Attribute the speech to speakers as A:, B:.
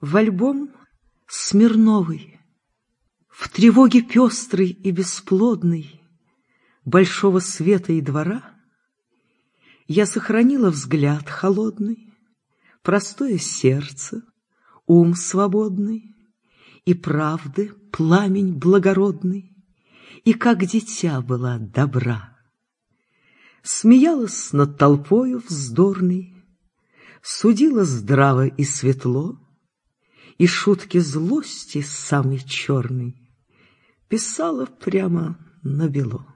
A: В альбом Смирновой, в тревоге пестрой и бесплодной большого света и двора я сохранила взгляд холодный, простое сердце, ум свободный и правды пламень благородный, и как дитя была добра. Смеялась над толпою вздорной, судила здраво и светло, и шутки злости самой черной писала прямо набело.